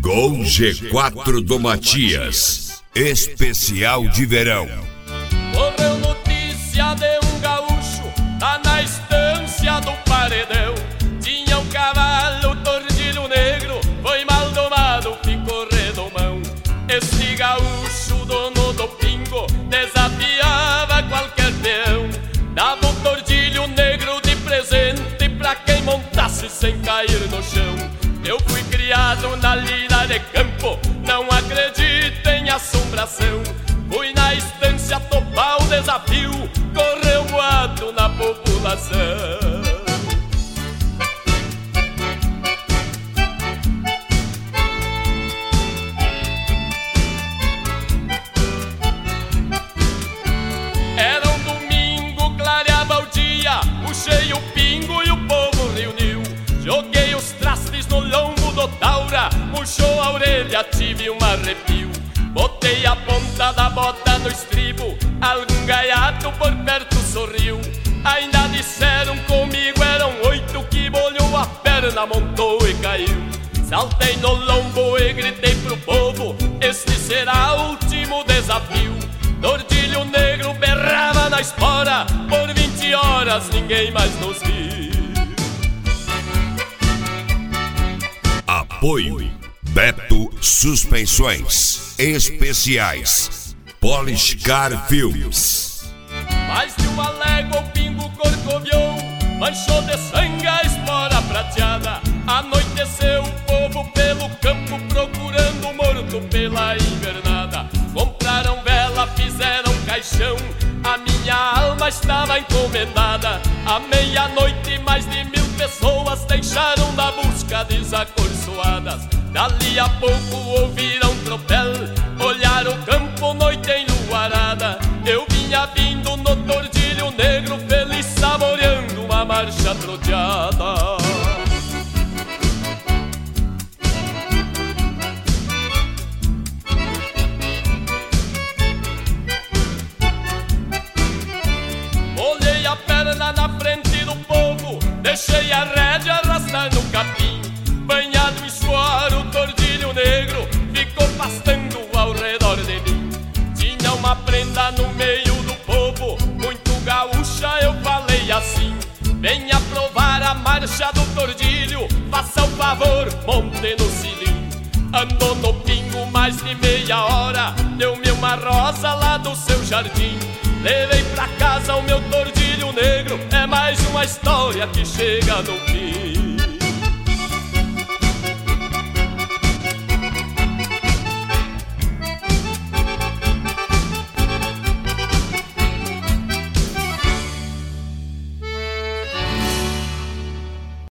Gol G4 do Matias, especial de verão. Correu notícia de um gaúcho lá na estância do Paredão. Tinha um cavalo tordilho negro, foi mal domado, ficou redomão. Esse gaúcho, dono do pingo, desafiava qualquer peão. Dava um tordilho negro de presente pra quem montasse sem cair no chão. Eu fui criado na lida de campo, não acredito em assombração. Fui na estância topar o desafio, correu boato na população. Era um domingo, clareava o dia, puxei o pingo e o povo reuniu. Joguei os trastes no lombo do taura, murchou a orelha, tive um arrepio. Botei a ponta da bota no estribo, algum gaiato por perto sorriu. Ainda disseram comigo, eram 8 que bolhou a perna, montou e caiu. Saltei no lombo e gritei pro povo, este será o último desafio. Tordilho negro berrava na espora, por 20 horas ninguém mais nos viu. Apoio Beto Suspensões Especiais, Polishcar Filmes. Mais de uma légua o pingo corcoviou, manchou de sangue a espora prateada. Anoiteceu o povo pelo campo procurando o morto pela invernada. Compraram vela, fizeram caixão, a minha alma estava encomendada. À meia-noite mais de 1000 pessoas deixaram da busca desacorçoadas. Dali a pouco ouviram tropel, olharam o campo, noite enluarada. Eu vinha vindo no tordilho negro, feliz saboreando uma marcha troteada. Olhei a perna na frente do povo, deixei a rédea arrastar no capim. Banhado em suor, o tordilho negro ficou pastando ao redor de mim. Tinha uma prenda no meio do povo, muito gaúcha, eu falei assim: venha provar a marcha do tordilho, faça o favor, monte no cilim. Andou no pingo mais de meia hora, deu-me uma rosa lá do seu jardim. Levei pra casa o meu tordilho negro, é mais uma história que chega no fim.